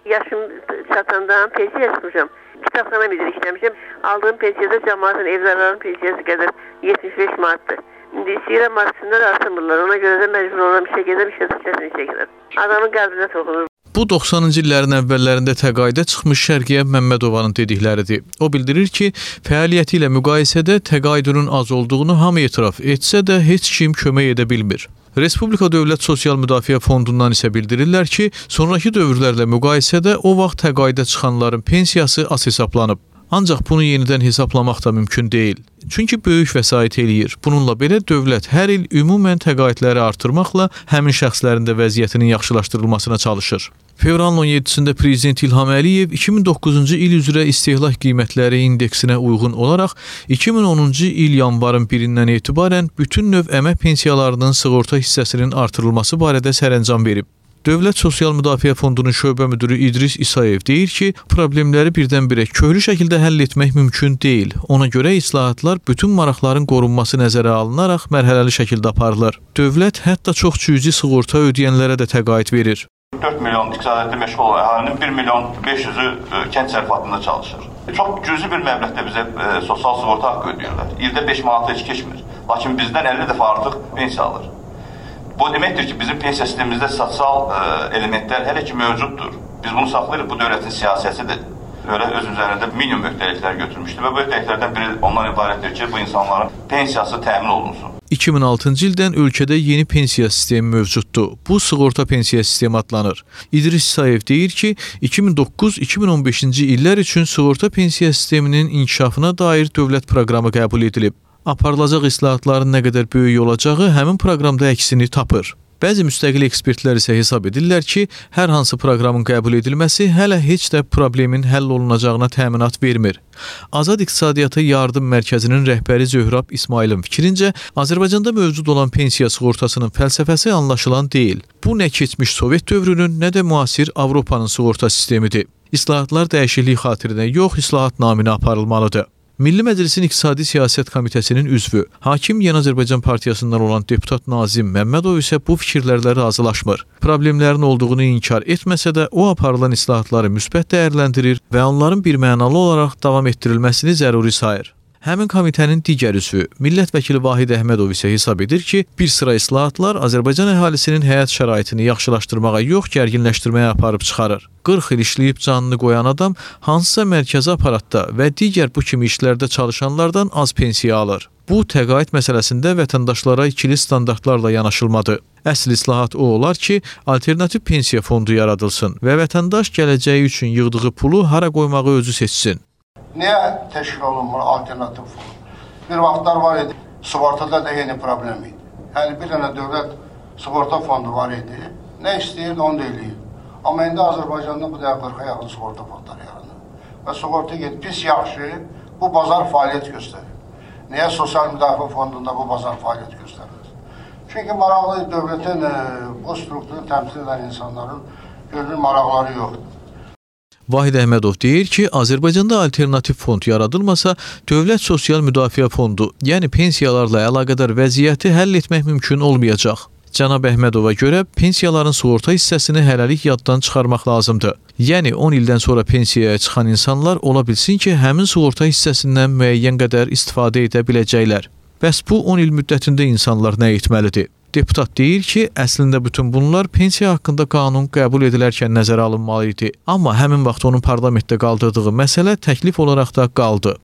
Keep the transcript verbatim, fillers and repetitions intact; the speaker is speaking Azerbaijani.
Yaşım çatandan pensiya çıxmışam. Kitabxana müdiri işləmişəm. Aldığım pensiyada cəmaatın, evlərinin pensiyası qədər yetmiş beş manatdır. İndi istəyirəm marksınlar artırmırlar. Ona görə də məcbur olan işə gedəm, işə düşəsini çəkirəm. Adamın qəlbinə toxunur. Bu doxsanıncı illərin əvvəllərində təqaüdə çıxmış Şərqiyə Məmmədovanın dedikləridir. O bildirir ki, fəaliyyəti ilə müqayisədə təqaüdünün az olduğunu hamı etiraf etsə də heç kim kömək edə bilmir. Respublika Dövlət Sosial Müdafiə Fondundan isə bildirirlər ki, sonraki dövrlərlə müqayisədə o vaxt təqaüdə çıxanların pensiyası az hesablanıb. Ancaq bunu yenidən hesablamaq da mümkün deyil. Çünki böyük vəsait eləyir. Bununla belə dövlət hər il ümumən təqaüdləri artırmaqla həmin şəxslərin də vəziyyətinin yaxşılaşdırılmasına çalışır. Fevralın on yeddisində Prezident İlham Əliyev iki min doqquzuncu il üzrə istehlak qiymətləri indeksinə uyğun olaraq iki min onuncu il yanvarın birindən etibarən bütün növ əmək pensiyalarının sığorta hissəsinin artırılması barədə sərəncam verib. Dövlət Sosial Müdafiə Fondunun şöbə müdiri İdris İsayev deyir ki, problemləri birdən-birə köklü şəkildə həll etmək mümkün deyil. Ona görə islahatlar bütün maraqların qorunması nəzərə alınaraq mərhələli şəkildə aparılır. Dövlət hətta çox cüzi sığorta ödəyənlərə də təqaüd verir. dörd milyon iqtisadiyyatda məşğul olan əhalinin bir milyon beş yüzü kənd təsərrüfatında çalışır. Çox cüzi bir məbləğdə bizə e, sosial sığorta haqqı ödəyirlər. İldə beş manat heç keçmir. Lakin bizdən əlli dəfə artıq pensiya alır. Bu deməkdir ki, bizim pensiya sistemimizdə sosial e, elementlər hələ ki mövcuddur. Biz bunu saxlayırıq, bu dövlətin siyasətidir. Dövlət öz üzərində minimum öhdəliklər götürmüşdür və bu öhdəliklərdən biri ondan ibarətdir ki, bu insanların pensiyası təmin olunsun. iki min altıncı ildən ölkədə yeni pensiya sistemi mövcuddur. Bu sığorta pensiya sistemi adlanır. İdris İsayev deyir ki, iki min doqquz iki min on beşinci illər üçün sığorta pensiya sisteminin inkişafına dair dövlət proqramı qəbul edilib. Aparılacaq islahatların nə qədər böyük olacağı həmin proqramda əksini tapır. Bəzi müstəqil ekspertlər isə hesab edirlər ki, hər hansı proqramın qəbul edilməsi hələ heç də problemin həll olunacağına təminat vermir. Azad İqtisadiyyatı Yardım Mərkəzinin rəhbəri Zöhrab İsmailin fikrincə, Azərbaycanda mövcud olan pensiya sığortasının fəlsəfəsi anlaşılan deyil. Bu nə keçmiş Sovet dövrünün, nə də müasir Avropanın sığorta sistemidir. İslahatlar dəyişiklik xatirinə yox, islahat naminə aparılmalıdır. Milli Məclisin İqtisadi Siyasət Komitəsinin üzvü, Hakim Yeni Azərbaycan Partiyasından olan deputat Nazim Məmmədov isə bu fikirlərlə razılaşmır. Problemlərin olduğunu inkar etməsə də o aparılan islahatları müsbət dəyərləndirir və onların birmənalı olaraq davam etdirilməsini zəruri sayır. Həmin komitənin digər üzvü, millət vəkili Vahid Əhmədov isə hesab edir ki, bir sıra islahatlar Azərbaycan əhalisinin həyat şəraitini yaxşılaşdırmağa yox, gərginləşdirməyə aparıb çıxarır. qırx il işləyib canını qoyan adam hansısa mərkəzi aparatda və digər bu kimi işlərdə çalışanlardan az pensiya alır. Bu, təqaüd məsələsində vətəndaşlara ikili standartlarla yanaşılmadı. Əsl islahat o olar ki, alternativ pensiya fondu yaradılsın və vətəndaş gələcəyi üçün yığdığı pulu hara qoymağı özü seçsin. Niyə təşkil olunmur alternativ fond? Bir vaxtlar var idi, sığortada da yeni problem idi. Yəni bir dənə dövlət sığorta fondu var idi, nə istəyirdi onu da eləyirdi. Amma indi Azərbaycanda bu da qırxa yaxın sığorta fondları yaranır. Və sığorta get pis yaxşı, bu bazar fəaliyyət göstərir. Niyə Sosial Müdafiə Fondunda bu bazar fəaliyyət göstərir? Çünki maraqlı dövlətin bu strukturu təmsil edən insanların görünür maraqları yoxdur. Vahid Əhmədov deyir ki, Azərbaycanda alternativ fond yaradılmasa, Dövlət Sosial Müdafiə Fondu, yəni pensiyalarla əlaqədar vəziyyəti həll etmək mümkün olmayacaq. Cənab Əhmədova görə pensiyaların sığorta hissəsini hələlik yaddan çıxarmaq lazımdır. Yəni on ildən sonra pensiyaya çıxan insanlar ola bilsin ki, həmin sığorta hissəsindən müəyyən qədər istifadə edə biləcəklər. Bəs bu on il müddətində insanlar nə etməlidir? Deputat deyir ki, əslində bütün bunlar pensiya haqqında qanun qəbul edilərkən nəzərə alınmalı idi. Amma həmin vaxt onun parlamentdə qaldırdığı məsələ təklif olaraq da qaldı.